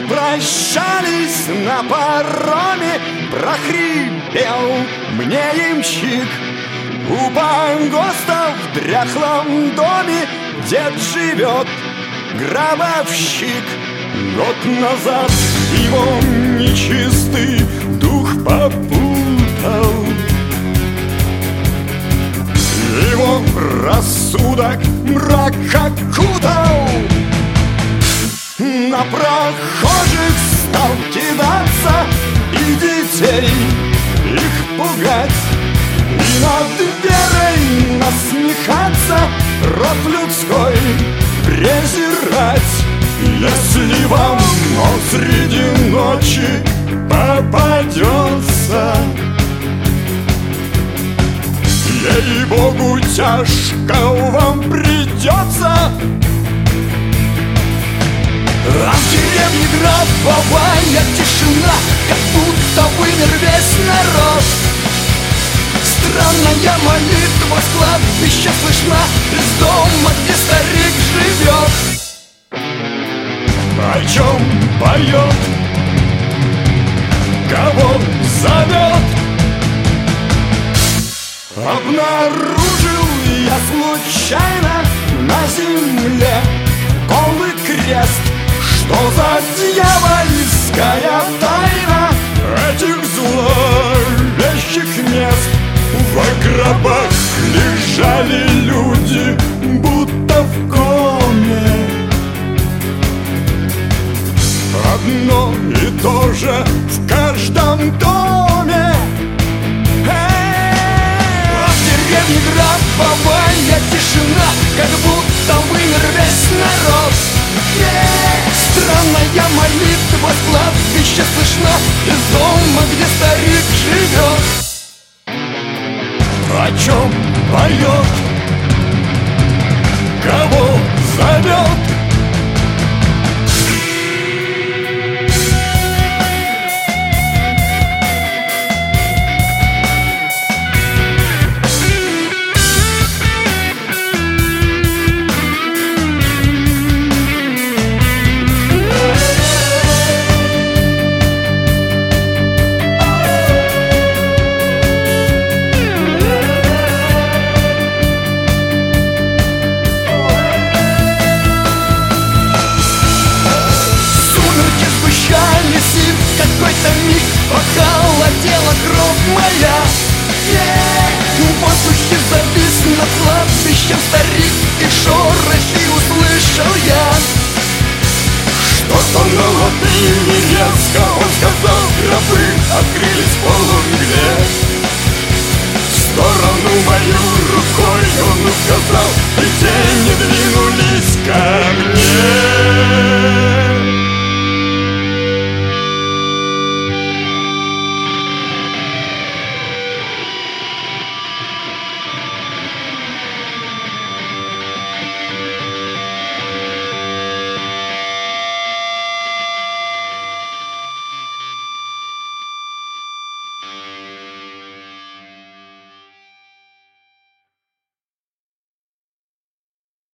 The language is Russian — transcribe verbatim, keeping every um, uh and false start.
прощались на пароме, прохрипел мне ямщик: у погоста в дряхлом доме дед живет, гробовщик. Год назад его нечистый дух попутал, его рассудок мрак окутал. На прохожих стал кидаться и детей их пугать, и над верой насмехаться, род людской презирать. Если вам он среди ночи попадется, ей-богу, тяжко вам придется. А в деревне гробовая тишина, как будто вымер весь народ. Странная молитва с кладбища слышна из дома, где старик живет. О чем поет, кого зовет? Обнаружил я случайно на земле голый крест. Что за дьявольская тайна этих зловещих мест? В гробах лежали люди, будто в коме. Одно и то же в каждом доме. А в деревне гробовая тишина, как будто вымер весь народ. Странная молитва с кладбища слышна из дома, где старик живет. О чем поет, кого зовет? Какой-то миг похолодела кровь моя. В воздухе завис над кладбищем старик, и шорохи услышал я. Что-то на латыни резко он сказал, гробы открылись в полумгле. В сторону мою рукой он указал, и тени двинулись ко мне.